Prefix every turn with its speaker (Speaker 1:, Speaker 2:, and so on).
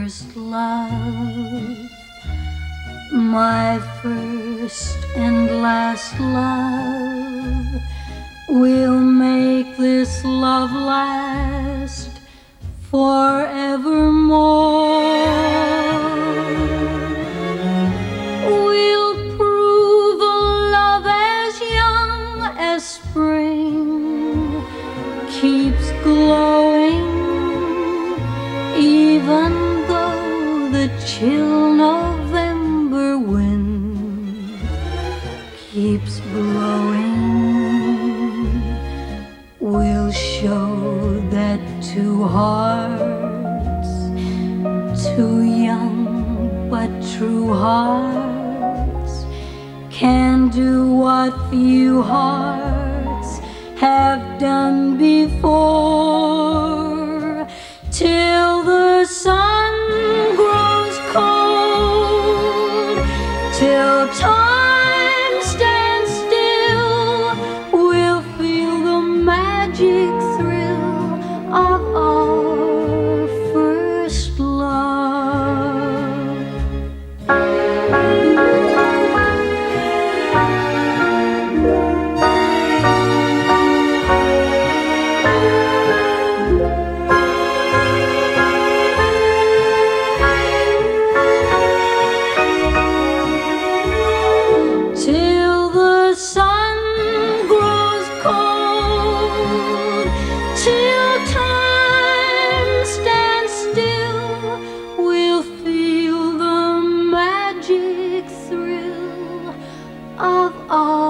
Speaker 1: first love, my first and last love. We'll make this love last forevermore. We'll prove a love as young as spring keeps glowing, even though the chill November wind keeps blowing. We'll show that two hearts, two young but true hearts, can do what few hearts have done before, till the sun grows cold, till time stands still. We'll feel the magic thrill of our first love. Till the sun grows cold, till time stands still, we'll feel the magic thrill of our